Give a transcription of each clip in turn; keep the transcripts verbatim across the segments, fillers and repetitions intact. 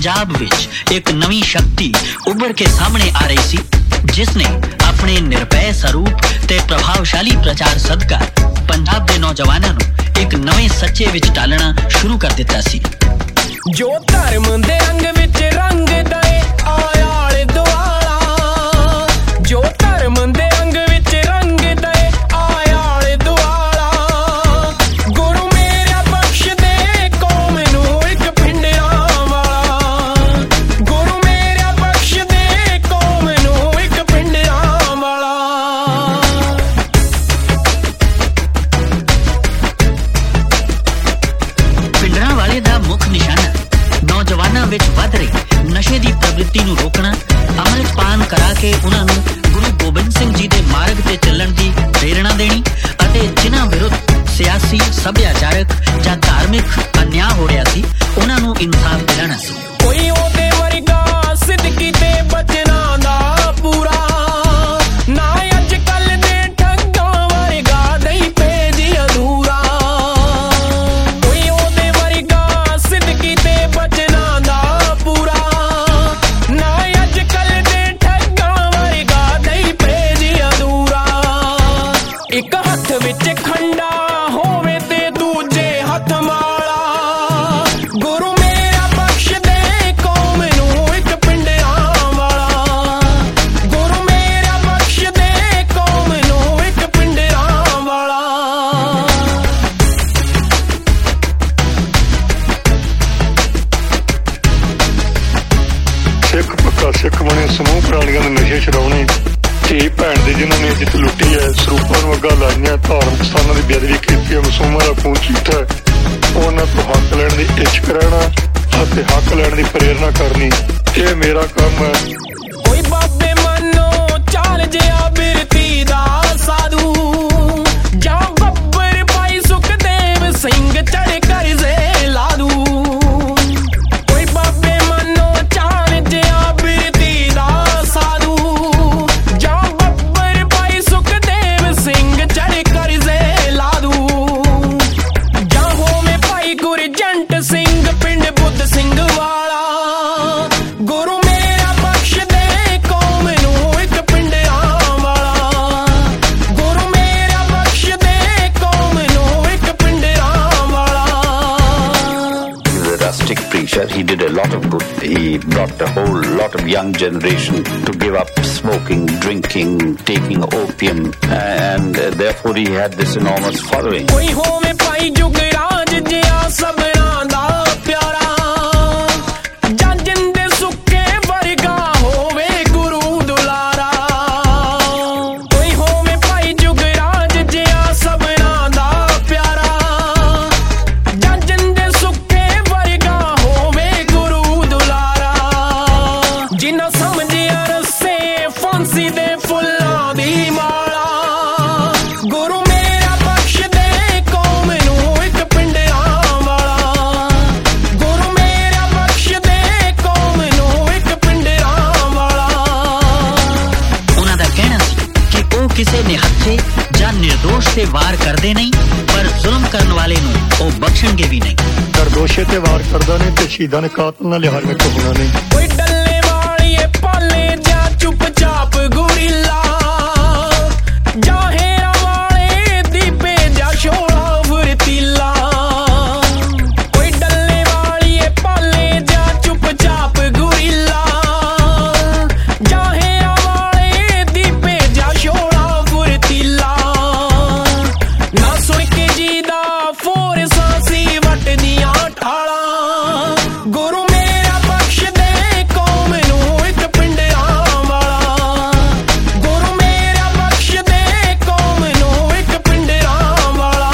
पंजाब विच एक नवी शक्ति उभर के सामने आ रही सी, जिसने अपने निर्भय स्वरूप ते प्रभावशाली प्रचार सदका पंजाब दे नौजवानां नूं एक नवे सच्चे विच डालना शुरू कर दिता सी। जो धर्म दे रंग विच रंग दे आया आले दुआला, जो धर्म दे रंग विच रंग दे आया आले दुआला, गुरु मेरा बख्श दे कौम नूं इक पिंडियां वाला, गुरु मेरा बख्श दे कौम नूं इक पिंडियां वाला। पिंडरां वाले दा मुख निशाना नौजवानां विच वध रही नशे दी प्रवृत्ति नूं रोकना, अमल पान करा के उन्हां नूं गुरु गोबिंद सिंह जी दे मार्ग ते चलण दी प्रेरणा देनी अते जिन्हां विरुद्ध सियासी सभ्याचारक जां धार्मिक अन्याय हो रहा सी उन्हां नूं इंसाफ दिलाना सी। कोई ओदे वर्गा सिद्दकी ते बचना दा पूरा ना, अज कल दे ठग्गां वर्गा नहीं भेजी अधूरा, कोई ओदे वर्गा सिद्दकी ते बचना दा पूरा ना, अज कल दे ठग्गां वर्गा नहीं भेजी अधूरा। एक हथ विच खंडा होवे ते दूजे हथ माला, गुरु मेरा बख्श दे कौम नूं इक पिंडियां वाला, गुरु मेरा बख्श दे कौम नूं इक पिंडियां वाला। सिख पक्का सिख बने समूह प्राणियां दे नशे छडाउणे, धी भैन दे जिन्हां ने जित लुੱਟੀ है, ਸਰੂਪਾਂ ਨੂੰ ਅੱਗਾ ਲਾਈਆਂ, ਧਾਰਮਿਕ ਸਥਾਨਾਂ ਦੀ ਬੇਅਦਬੀ ਕੀਤੀ ਹੈ, ਮਾਸੂਮਾਂ ਦਾ ਖੂਨ ਚੀਤਾ ਹੈ, ਉਹਨਾਂ ਤੋਂ ਹੱਕ ਲੈਣ ਦੀ ਇੱਛ ਰਹਿਣਾ ਅਤੇ ਹੱਕ ਲੈਣ ਦੀ ਪ੍ਰੇਰਨਾ ਕਰਨੀ, ਇਹ ਮੇਰਾ ਕੰਮ ਹੈ। कोई बाबे मनो चाल जिया बिरती दा साधु, जां बब्बर पाई सुखदेव सिंह चढ़ कर जे लादू, कोई बाबे मनो चाल जिया बिरती दा साधु, जां बब्बर पाई सुखदेव सिंह चढ़ कर जे लादू, जां होवे भाई गुरजंट सिंह पिंड बुद्ध सिंह वाला, गुरु मेरा बख्श दे कौम नूं इक पिंडियां वाला, गुरु मेरा बख्श दे कौम नूं इक पिंडियां वाला। He was a rustic preacher. He did a lot of good. He brought a whole lot of young generation to give up smoking, drinking, taking opium, and uh, therefore he had this enormous following. कोई होवे भाई जुगराज जिया सबना दा प्यारा, जां जिंदे सुक्के वर्गा होवे गुरु दुलारा, कोई होवे भाई जुगराज जिया सबना दा प्यारा, जां जिंदे सुक्के वर्गा होवे गुरु दुलारा, जिन्ना समझिया रस्से फांसी दे फुल्लां दी माला, गुरु मेरा बख्श दे कौम नूं इक पिंडियां वाला, गुरु मेरा बख्श दे कौम नूं इक पिंडियां वाला। उन्हां दा कहना सी कि ਉਹ ਕਿਸੇ ਨਿਹੱਥੇ ਜਾਂ ਨਿਰਦੋਸ਼ ਤੇ ਵਾਰ ਕਰਦੇ ਨਹੀਂ, ਪਰ ਜ਼ੁਲਮ ਕਰਨ ਵਾਲੇ ਨੂੰ ਉਹ ਬਖਸ਼ਣਗੇ ਵੀ ਨਹੀਂ। ਨਿਰਦੋਸ਼ੇ ਤੇ ਵਾਰ ਕਰਦਾ ਨਹੀਂ ਤੇ ਸ਼ਹੀਦਾਂ ਨੇ ਕਾਤਲ ਨਾਲ ਲਿਹਾਜ਼ ਵਿੱਚ ਹੋਣਾ ਨਹੀਂ। कोई डल्ले वालिए पाले जा चुपचाप गुरिल्ला, जा हेरा वाले दीपे जा शोला फुर्तीला, कोई डल्ले वालिए पाले जा चुपचाप गुरिल्ला, जा हेरा वाले दीपे जा शोला फुर्तीला, ना सुन के जी दा फोर सांसी वट दियां ठाला, गुरु मेरा बख्श दे कौम नूं इक पिंडियां वाला, गुरु मेरा बख्श दे कौम नूं इक पिंडियां वाला।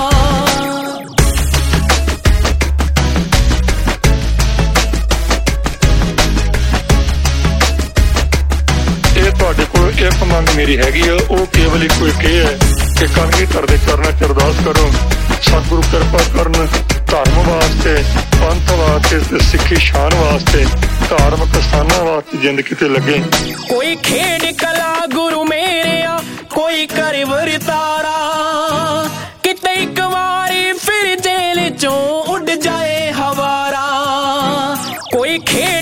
ਇਹ ਤੁਹਾਡੇ ਕੋਲ ਇੱਕ ਮੰਗ ਮੇਰੀ ਹੈਗੀ ਆ, ਉਹ ਕੇਵਲ ਇੱਕੋ ਇੱਕ ਇਹ ਹੈ ਕਿ ਕਲਗੀ ਧਰਦੇ ਕਰਨਾ ਚ ਅਰਦਾਸ ਕਰੋ, ਸਤਿਗੁਰੂ ਕਿਰਪਾ ਕਰਨ ਧਰਮ ਵਾਸਤੇ, ਪੰਥ ਵਾਸਤੇ ਤੇ ਸਿੱਖੀ ਸ਼ਾਨ ਵਾਸਤੇ, ਧਾਰਮਿਕ ਸਥਾਨਾਂ ਵਾਸਤੇ ਜ਼ਿੰਦਗੀ ਤੇ ਲੱਗੇ। कोई खेड कला गुरु मेरेया कोई कर वरतारा, किते एक वारी फिर जेल चों उड़ जाए हवारा, कोई खेड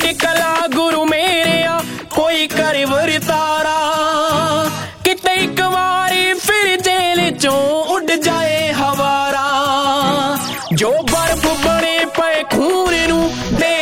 ਨੂੰ ਦੇ